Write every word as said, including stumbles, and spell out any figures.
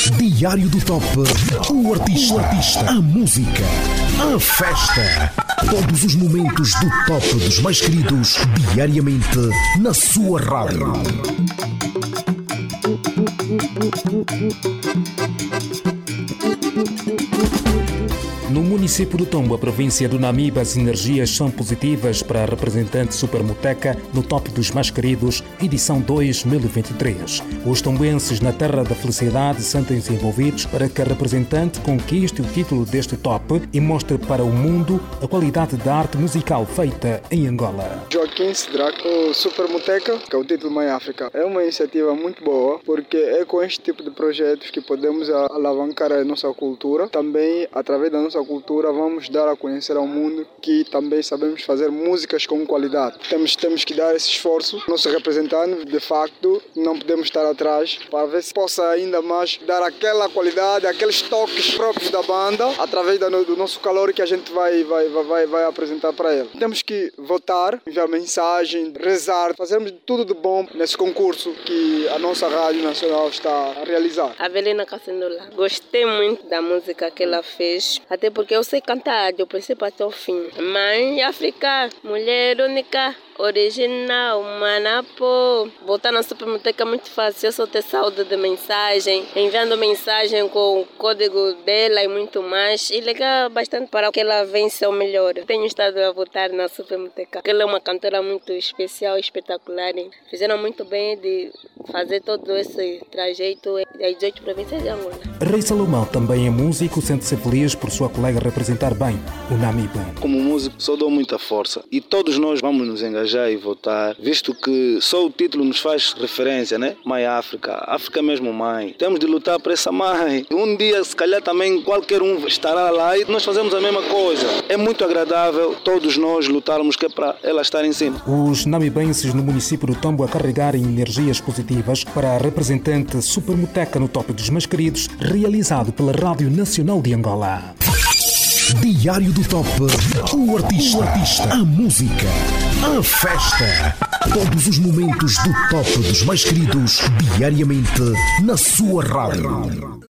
Diário do Top. O artista, o artista, a música, a festa. Todos os momentos do top dos mais queridos, diariamente na sua rádio. No município do Tombo, a província do Namibe, as energias são positivas para a representante Supermuteca no top dos mais queridos, edição dois mil e vinte e três. Os tombenses na Terra da Felicidade sentem-se envolvidos para que a representante conquiste o título deste top e mostre para o mundo a qualidade da arte musical feita em Angola. Joaquim Sidraco Supermuteca, que é o título Mãe África. É uma iniciativa muito boa, porque é com este tipo de projetos que podemos alavancar a nossa cultura. Também, através da nossa cultura, vamos dar a conhecer ao mundo que também sabemos fazer músicas com qualidade. Temos, temos que dar esse esforço. Nosso representante, de facto, não podemos estar atrás para ver se possa ainda mais dar aquela qualidade, aqueles toques próprios da banda, através do nosso calor que a gente vai, vai, vai, vai apresentar para ele. Temos que votar, enviar mensagem, rezar, fazermos tudo de bom nesse concurso que a nossa Rádio Nacional está a realizar. Avelina Cassandula, gostei muito da música que ela fez, até porque eu sei cantar do princípio até o fim. Mãe África, mulher única, original, manapo. Voltar na Supermuteca é muito fácil, eu só ter saúde de mensagem, enviando mensagem com o código dela e muito mais. E ligar bastante para que ela vença o melhor. Tenho estado a votar na Supermuteca, porque ela é uma cantora muito especial, espetacular. Fizeram muito bem de fazer todo esse trajeto das dezoito províncias de Angola. Rei Salomão também é músico, sente-se feliz por sua colega representar bem o Namibe. Como músico, só dou muita força e todos nós vamos nos engajar e votar, visto que só o título nos faz referência, né? Mãe África, África é mesmo mãe. Temos de lutar por essa mãe. Um dia, se calhar, também qualquer um estará lá e nós fazemos a mesma coisa. É muito agradável todos nós lutarmos que é para ela estar em cima. Os namibenses no município do Tombo a carregarem energias positivas para a representante Supermuteca no top dos mais queridos, realizado pela Rádio Nacional de Angola. Diário do Top. O artista, o artista, a música, a festa. Todos os momentos do top dos mais queridos, diariamente na sua rádio.